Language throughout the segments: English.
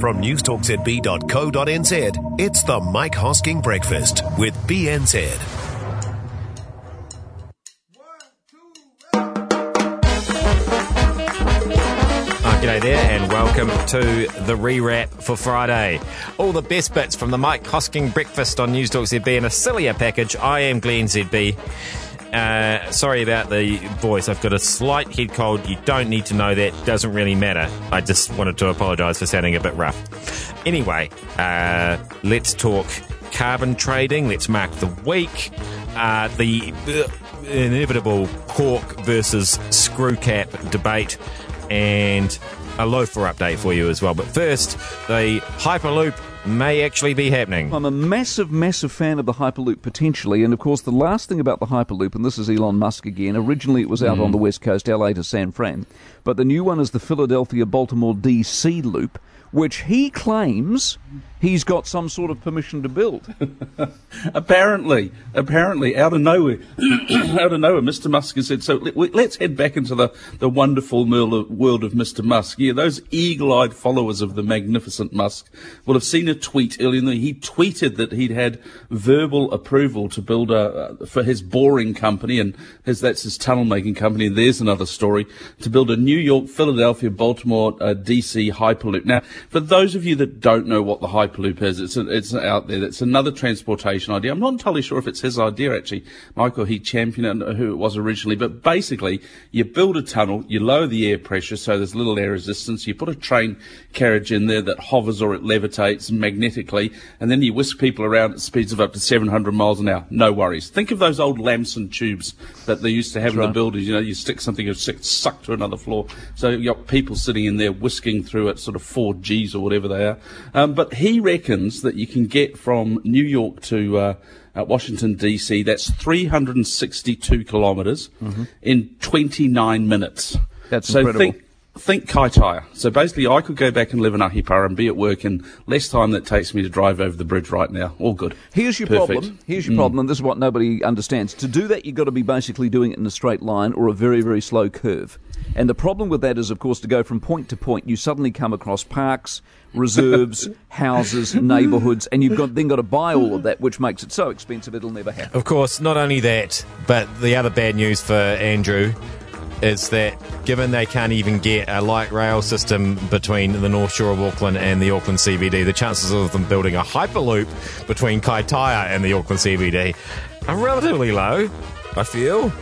From newstalkzb.co.nz, it's the Mike Hosking Breakfast with BNZ. G'day there and welcome to the rewrap for Friday. All the best bits from the Mike Hosking Breakfast on News Talk ZB in a sillier package. I am Glenn ZB. Sorry about the voice. I've got a slight head cold. You don't need to know that. Doesn't really matter. I just wanted to apologise for sounding a bit rough. Anyway, let's talk carbon trading. Let's mark the week. The inevitable Hawke versus Screwcap debate. And a loafer update for you as well. But first, the Hyperloop may actually be happening. I'm a massive, massive fan of the Hyperloop potentially. And of course, the last thing about the Hyperloop, and this is Elon Musk again, originally it was out on the West Coast, LA to San Fran. But the new one is the Philadelphia-Baltimore DC loop, which he claims he's got some sort of permission to build. Apparently, out of nowhere, Mr. Musk has said, so let's head back into the wonderful world of Mr. Musk. Yeah, those eagle-eyed followers of the magnificent Musk will have seen a tweet earlier in the week. He tweeted that he'd had verbal approval to build for his boring company, and that's his tunnel-making company, and there's another story, to build a New York, Philadelphia, Baltimore, DC Hyperloop. Now, for those of you that don't know what the Hyperloop is, it's out there. It's another transportation idea. I'm not entirely sure if it's his idea, actually. Michael, he championed it, who it was originally. But basically, you build a tunnel, you lower the air pressure so there's little air resistance, you put a train carriage in there that hovers or it levitates magnetically, and then you whisk people around at speeds of up to 700 miles an hour. No worries. Think of those old Lamson tubes that they used to have in the buildings. You know, you stick something, it's sucked to another floor. So you've got people sitting in there whisking through it, sort of 4Gs or whatever they are. But he reckons that you can get from New York to Washington, D.C., that's 362 kilometres in 29 minutes. That's incredible. Think Kaitaia. So basically, I could go back and live in Ahipara and be at work in less time than it takes me to drive over the bridge right now. All good. Here's your problem, and this is what nobody understands. To do that, you've got to be basically doing it in a straight line or a very, very slow curve. And the problem with that is, of course, to go from point to point, you suddenly come across parks, reserves, houses, neighbourhoods, and you've then got to buy all of that, which makes it so expensive it'll never happen. Of course, not only that, but the other bad news for Andrew is that given they can't even get a light rail system between the North Shore of Auckland and the Auckland CBD, the chances of them building a Hyperloop between Kaitaia and the Auckland CBD are relatively low, I feel.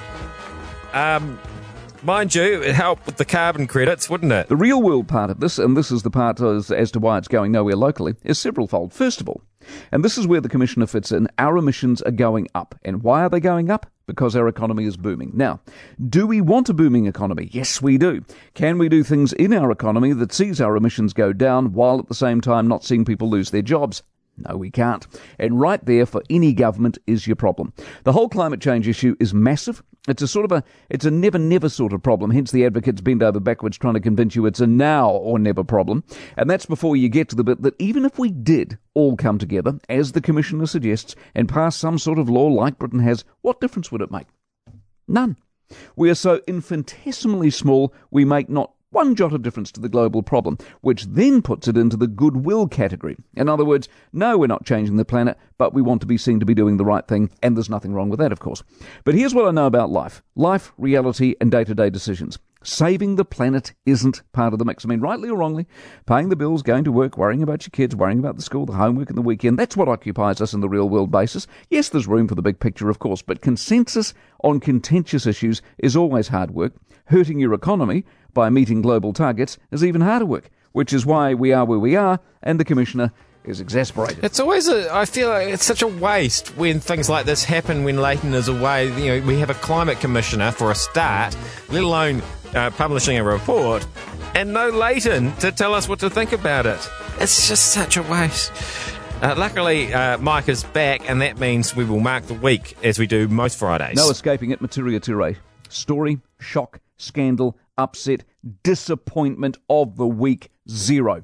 Mind you, it helped with the carbon credits, wouldn't it? The real world part of this, and this is the part as to why it's going nowhere locally, is severalfold. First of all, and this is where the Commissioner fits in, our emissions are going up. And why are they going up? Because our economy is booming. Now, do we want a booming economy? Yes, we do. Can we do things in our economy that sees our emissions go down while at the same time not seeing people lose their jobs? No, we can't. And right there for any government is your problem. The whole climate change issue is massive. It's a never sort of problem. Hence the advocates bend over backwards trying to convince you it's a now or never problem. And that's before you get to the bit that even if we did all come together, as the Commissioner suggests, and pass some sort of law like Britain has, what difference would it make? None. We are so infinitesimally small, we make not one jot of difference to the global problem, which then puts it into the goodwill category. In other words, no, we're not changing the planet, but we want to be seen to be doing the right thing, and there's nothing wrong with that, of course. But here's what I know about life. Life, reality, and day-to-day decisions. Saving the planet isn't part of the mix. I mean, rightly or wrongly, paying the bills, going to work, worrying about your kids, worrying about the school, the homework and the weekend, that's what occupies us in the real-world basis. Yes, there's room for the big picture, of course, but consensus on contentious issues is always hard work. Hurting your economy by meeting global targets is even harder work, which is why we are where we are, and the Commissioner is exasperated. It's always I feel like it's such a waste when things like this happen when Leighton is away. You know, we have a climate commissioner for a start, let alone publishing a report, and no Leighton to tell us what to think about it. It's just such a waste. Luckily, Mike is back, and that means we will mark the week as we do most Fridays. No escaping it, materia tere. Story, shock, scandal, upset, disappointment of the week, 0.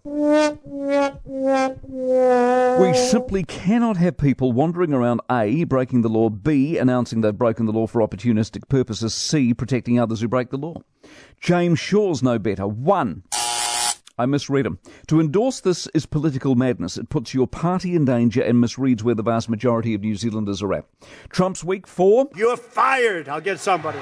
We simply cannot have people wandering around A, breaking the law, B, announcing they've broken the law for opportunistic purposes, C, protecting others who break the law. James Shaw's no better. 1. I misread him. To endorse this is political madness. It puts your party in danger and misreads where the vast majority of New Zealanders are at. Trump's week 4. You're fired. I'll get somebody.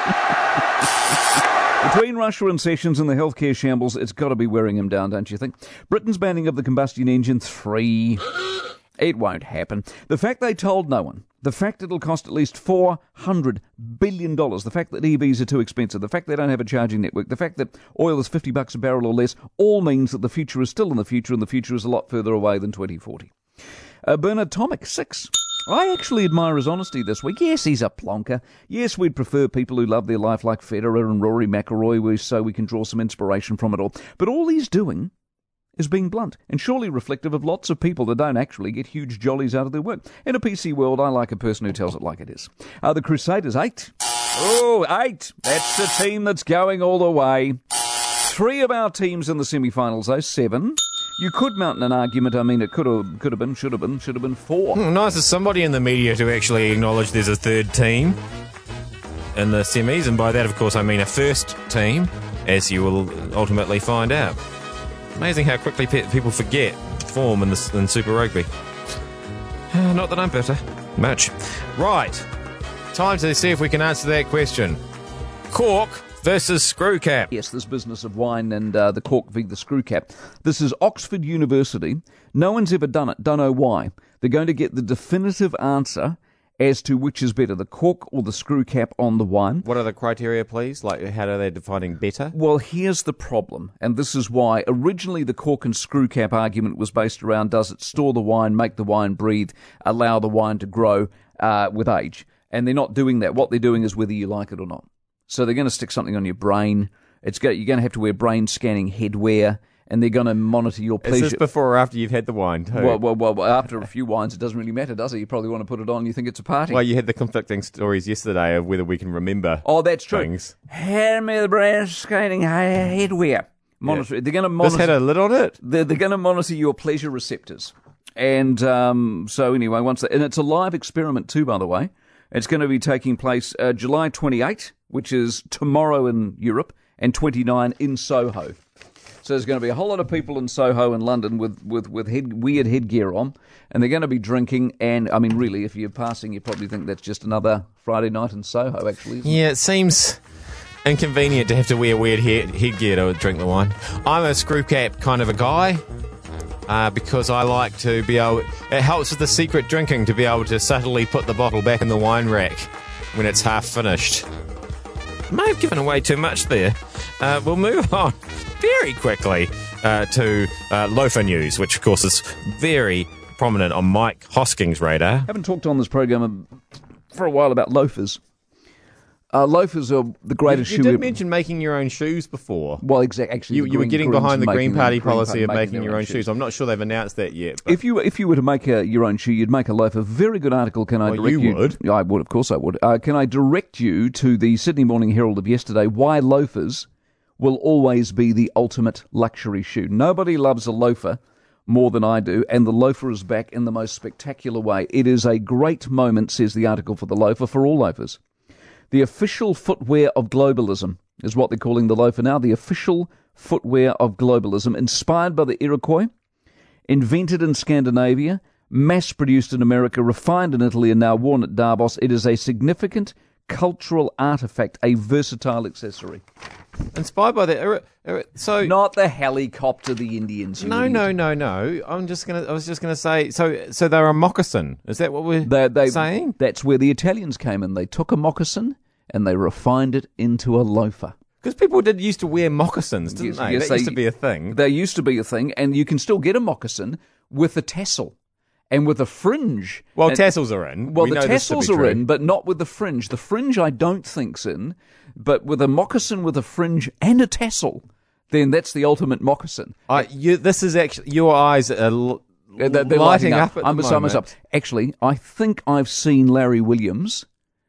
Between Russia and Sessions and the healthcare shambles, it's got to be wearing him down, don't you think? Britain's banning of the combustion engine. 3. It won't happen. The fact they told no one, the fact it'll cost at least $400 billion, the fact that EVs are too expensive, the fact they don't have a charging network, the fact that oil is $50 a barrel or less, all means that the future is still in the future, and the future is a lot further away than 2040. Bernard Tomic, 6. I actually admire his honesty this week. Yes, he's a plonker. Yes, we'd prefer people who love their life like Federer and Rory McIlroy, so we can draw some inspiration from it all. But all he's doing is being blunt, and surely reflective of lots of people that don't actually get huge jollies out of their work. In a PC world, I like a person who tells it like it is. The Crusaders, 8. Oh, 8. That's the team that's going all the way. 3 of our teams in the semi-finals, though. 7. You could mount an argument. I mean, it could have been, should have been 4. Nice of somebody in the media to actually acknowledge there's a third team in the semis, and by that, of course, I mean a first team, as you will ultimately find out. Amazing how quickly people forget form in Super Rugby. Not that I'm bitter. Much. Right. Time to see if we can answer that question. Cork versus Screwcap. Yes, this business of wine and the cork v. the Screwcap. This is Oxford University. No one's ever done it. Don't know why. They're going to get the definitive answer as to which is better, the cork or the screw cap on the wine. What are the criteria, please? Like, how are they defining better? Well, here's the problem, and this is why originally the cork and screw cap argument was based around, does it store the wine, make the wine breathe, allow the wine to grow with age? And they're not doing that. What they're doing is whether you like it or not. So they're going to stick something on your brain. You're going to have to wear brain-scanning headwear, and they're going to monitor your pleasure. Is this before or after you've had the wine, too? Well, after a few wines, it doesn't really matter, does it? You probably want to put it on, you think it's a party. Well, you had the conflicting stories yesterday of whether we can remember that's true. Things. Hand me the brain-scanning headwear. Monitor. Yeah. They're going to monitor. This had a lid on it? They're going to monitor your pleasure receptors. And so anyway, and it's a live experiment too, by the way. It's going to be taking place July 28, which is tomorrow in Europe, and 29 in Soho. So there's going to be a whole lot of people in Soho in London with weird headgear on, and they're going to be drinking. And, I mean, really, if you're passing, you probably think that's just another Friday night in Soho, actually. Yeah, it seems inconvenient to have to wear weird headgear to drink the wine. I'm a screw cap kind of a guy. Because I like to be able... It helps with the secret drinking to be able to subtly put the bottle back in the wine rack when it's half finished. May have given away too much there. We'll move on very quickly to loafer news, which, of course, is very prominent on Mike Hosking's radar. Haven't talked on this program for a while about loafers. Loafers are the greatest shoe. You did mention making your own shoes before. Well, exactly. Actually, you were getting behind the Green Party policy of making your own shoes. I'm not sure they've announced that yet. But... If you were to make your own shoe, you'd make a loafer. Very good article. Can I direct you? Would? I would, of course I would. Can I direct you to the Sydney Morning Herald of yesterday? Why loafers will always be the ultimate luxury shoe. Nobody loves a loafer more than I do, and the loafer is back in the most spectacular way. It is a great moment, says the article, for the loafer, for all loafers. The official footwear of globalism is what they're calling the loafer now. The official footwear of globalism, inspired by the Iroquois, invented in Scandinavia, mass-produced in America, refined in Italy, and now worn at Davos. It is a significant cultural artifact, a versatile accessory. Inspired by the so not the helicopter the Indians used. No. I was just gonna say. So they're a moccasin. Is that what we're saying? That's where the Italians came in. They took a moccasin and they refined it into a loafer. Because people used to wear moccasins, didn't they? Yes, that used to be a thing. They used to be a thing, and you can still get a moccasin with a tassel. And with a fringe. Well, tassels are in. Well, the tassels are in, but not with the fringe. The fringe I don't think's in, but with a moccasin with a fringe and a tassel, then that's the ultimate moccasin. This is actually, your eyes are they're lighting up at the moment. Actually, I think I've seen Larry Williams.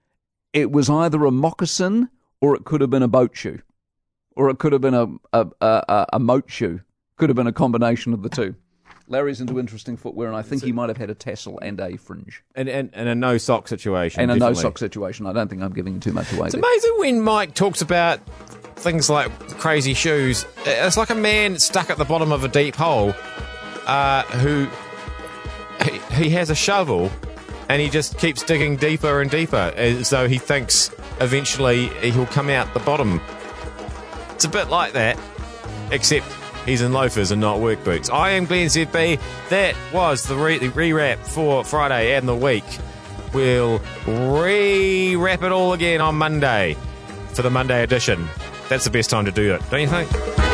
It was either a moccasin or it could have been a boat shoe. Or it could have been a moat shoe. Could have been a combination of the two. Larry's into interesting footwear, and I think he might have had a tassel and a fringe. And a no-sock situation. And definitely. A no-sock situation. I don't think I'm giving too much away. It's amazing when Mike talks about things like crazy shoes. It's like a man stuck at the bottom of a deep hole who he has a shovel and he just keeps digging deeper and deeper as though he thinks eventually he'll come out the bottom. It's a bit like that, except he's in loafers and not work boots. I am Glenn ZB. That was the re-wrap for Friday and the week. We'll re-wrap it all again on Monday for the Monday edition. That's the best time to do it, don't you think?